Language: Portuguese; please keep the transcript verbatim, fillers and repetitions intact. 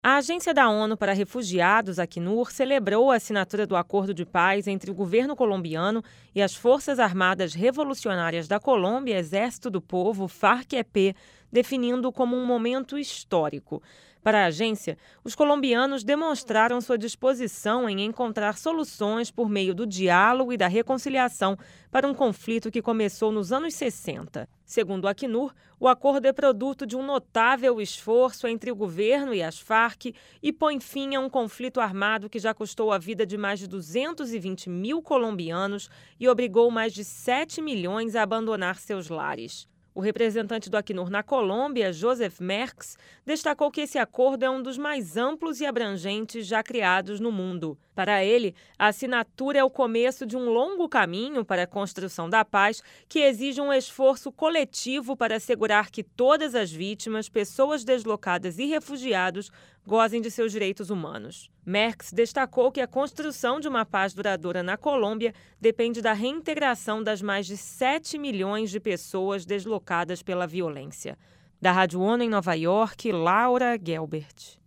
A Agência da ONU para Refugiados, Acnur, celebrou a assinatura do acordo de paz entre o governo colombiano e as Forças Armadas Revolucionárias da Colômbia, Exército do Povo, Farc-E P, definindo como um momento histórico. Para a agência, os colombianos demonstraram sua disposição em encontrar soluções por meio do diálogo e da reconciliação para um conflito que começou nos anos sessenta. Segundo a Acnur, o acordo é produto de um notável esforço entre o governo e as Farc e põe fim a um conflito armado que já custou a vida de mais de duzentos e vinte mil colombianos e obrigou mais de sete milhões a abandonar seus lares. O representante do Acnur na Colômbia, Joseph Merckx, destacou que esse acordo é um dos mais amplos e abrangentes já criados no mundo. Para ele, a assinatura é o começo de um longo caminho para a construção da paz que exige um esforço coletivo para assegurar que todas as vítimas, pessoas deslocadas e refugiados gozem de seus direitos humanos. Merckx destacou que a construção de uma paz duradoura na Colômbia depende da reintegração das mais de sete milhões de pessoas deslocadas pela violência. Da Rádio ONU em Nova York, Laura Gelbert.